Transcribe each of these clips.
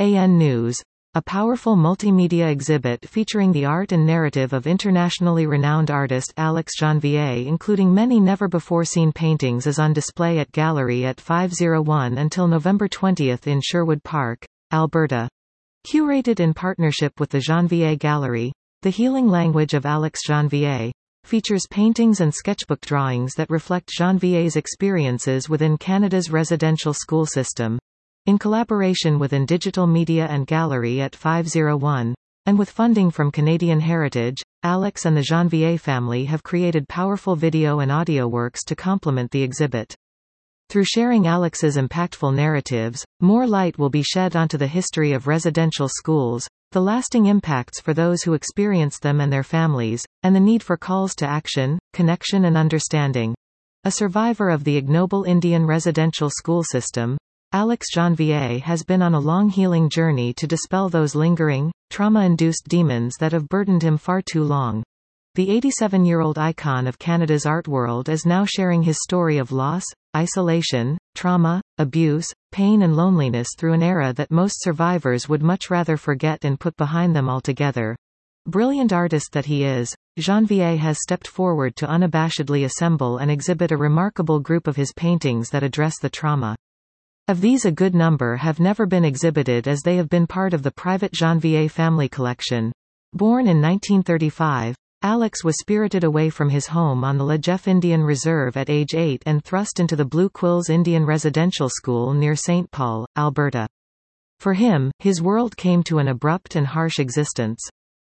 AN News, a powerful multimedia exhibit featuring the art and narrative of internationally renowned artist Alex Janvier, including many never-before-seen paintings, is on display at Gallery at 501 until November 20 in Sherwood Park, Alberta. Curated in partnership with the Janvier Gallery, The Healing Language of Alex Janvier features paintings and sketchbook drawings that reflect Janvier's experiences within Canada's residential school system. In collaboration with Digital Media and Gallery at 501, and with funding from Canadian Heritage, Alex and the Janvier family have created powerful video and audio works to complement the exhibit. Through sharing Alex's impactful narratives, more light will be shed onto the history of residential schools, the lasting impacts for those who experience them and their families, and the need for calls to action, connection and understanding. A survivor of the ignoble Indian residential school system, Alex Janvier has been on a long healing journey to dispel those lingering, trauma-induced demons that have burdened him far too long. The 87-year-old icon of Canada's art world is now sharing his story of loss, isolation, trauma, abuse, pain and loneliness through an era that most survivors would much rather forget and put behind them altogether. Brilliant artist that he is, Janvier has stepped forward to unabashedly assemble and exhibit a remarkable group of his paintings that address the trauma. Of these, a good number have never been exhibited as they have been part of the private Janvier family collection. Born in 1935, Alex was spirited away from his home on the Lejeff Indian Reserve at age 8 and thrust into the Blue Quills Indian Residential School near St. Paul, Alberta. For him, his world came to an abrupt and harsh existence.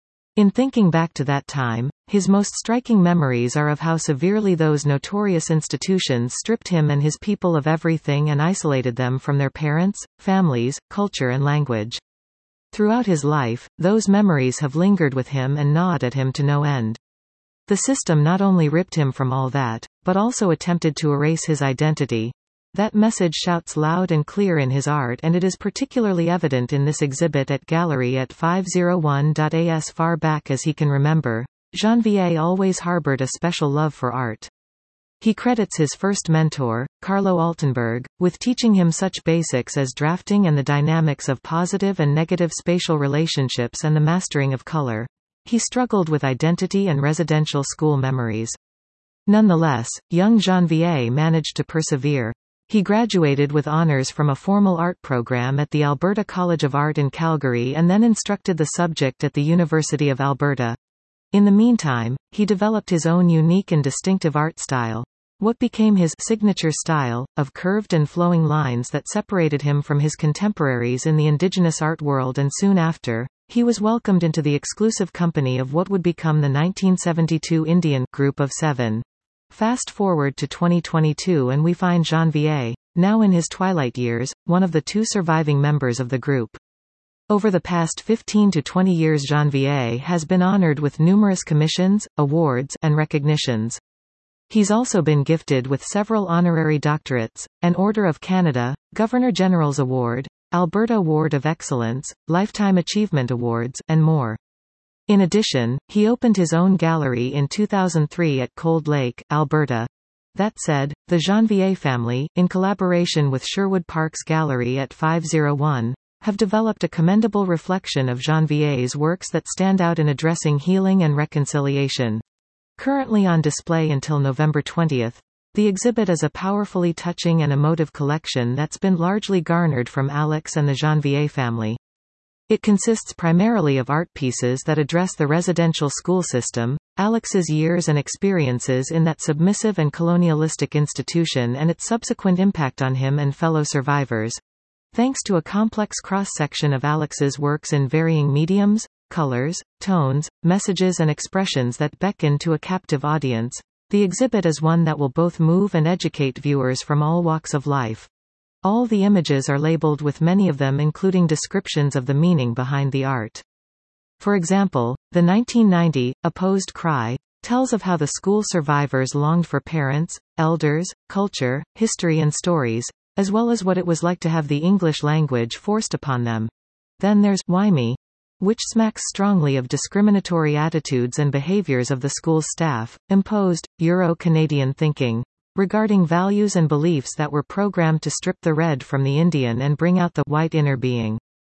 In thinking back to that time, his most striking memories are of how severely those notorious institutions stripped him and his people of everything and isolated them from their parents, families, culture and language. Throughout his life, those memories have lingered with him and gnawed at him to no end. The system not only ripped him from all that, but also attempted to erase his identity. That message shouts loud and clear in his art, and it is particularly evident in this exhibit at Gallery at 501. As far back as he can remember, Janvier always harbored a special love for art. He credits his first mentor, Carlo Altenberg, with teaching him such basics as drafting and the dynamics of positive and negative spatial relationships and the mastering of color. He struggled with identity and residential school memories. Nonetheless, young Janvier managed to persevere. He graduated with honors from a formal art program at the Alberta College of Art in Calgary and then instructed the subject at the University of Alberta. In the meantime, he developed his own unique and distinctive art style. What became his signature style, of curved and flowing lines that separated him from his contemporaries in the Indigenous art world, and soon after, he was welcomed into the exclusive company of what would become the 1972 Indian Group of Seven. Fast forward to 2022 and we find Janvier, now in his twilight years, one of the two surviving members of the group. Over the past 15 to 20 years, Janvier has been honored with numerous commissions, awards, and recognitions. He's also been gifted with several honorary doctorates, an Order of Canada, Governor-General's Award, Alberta Award of Excellence, Lifetime Achievement Awards, and more. In addition, he opened his own gallery in 2003 at Cold Lake, Alberta. That said, the Janvier family, in collaboration with Sherwood Park's Gallery at 501, have developed a commendable reflection of Janvier's works that stand out in addressing healing and reconciliation. Currently on display until November 20, the exhibit is a powerfully touching and emotive collection that's been largely garnered from Alex and the Janvier family. It consists primarily of art pieces that address the residential school system, Alex's years and experiences in that submissive and colonialistic institution, and its subsequent impact on him and fellow survivors. Thanks to a complex cross-section of Alex's works in varying mediums, colors, tones, messages and expressions that beckon to a captive audience, the exhibit is one that will both move and educate viewers from all walks of life. All the images are labeled, with many of them including descriptions of the meaning behind the art. For example, the 1990 Opposed Cry tells of how the school survivors longed for parents, elders, culture, history and stories, as well as what it was like to have the English language forced upon them. Then there's Why Me?, which smacks strongly of discriminatory attitudes and behaviors of the school's staff, imposed, Euro-Canadian thinking regarding values and beliefs that were programmed to strip the red from the Indian and bring out the white inner being.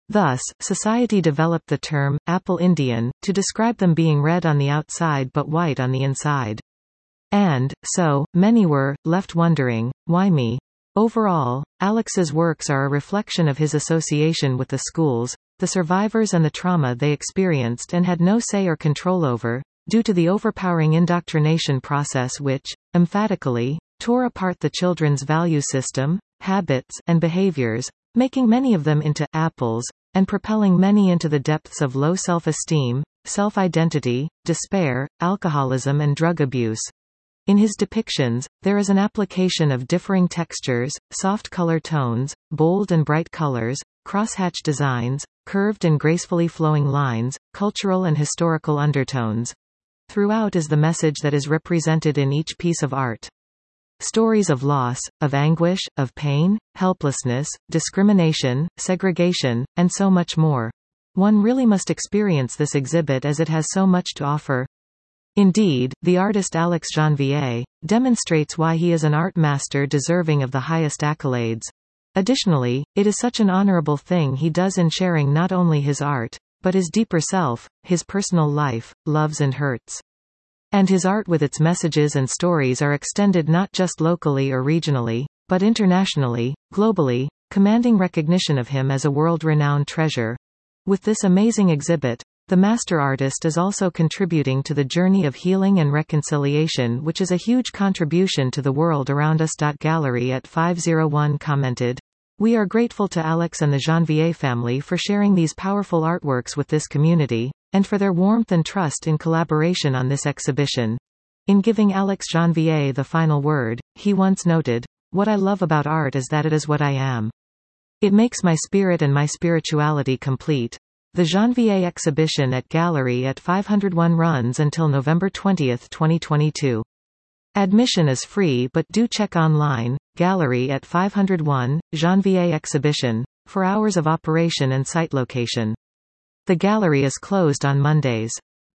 Thus, society developed the term, Apple Indian, to describe them being red on the outside but white on the inside. And, so, many were, left wondering, why me? Overall, Alex's works are a reflection of his association with the schools, the survivors and the trauma they experienced and had no say or control over, due to the overpowering indoctrination process which, emphatically, tore apart the children's value system, habits, and behaviors, making many of them into apples, and propelling many into the depths of low self-esteem, self-identity, despair, alcoholism and drug abuse. In his depictions, there is an application of differing textures, soft color tones, bold and bright colors, crosshatch designs, curved and gracefully flowing lines, cultural and historical undertones. Throughout is the message that is represented in each piece of art. Stories of loss, of anguish, of pain, helplessness, discrimination, segregation, and so much more. One really must experience this exhibit as it has so much to offer. Indeed, the artist Alex Janvier demonstrates why he is an art master deserving of the highest accolades. Additionally, it is such an honorable thing he does in sharing not only his art, but his deeper self, his personal life, loves and hurts. And his art with its messages and stories are extended not just locally or regionally, but internationally, globally, commanding recognition of him as a world-renowned treasure. With this amazing exhibit, the master artist is also contributing to the journey of healing and reconciliation, which is a huge contribution to the world around us. Gallery at 501 commented, "We are grateful to Alex and the Janvier family for sharing these powerful artworks with this community, and for their warmth and trust in collaboration on this exhibition." In giving Alex Janvier the final word, he once noted, "What I love about art is that it is what I am. It makes my spirit and my spirituality complete." The Janvier exhibition at Gallery at 501 runs until November 20, 2022. Admission is free, but do check online, Gallery at 501, Janvier exhibition, for hours of operation and site location. The gallery is closed on Mondays.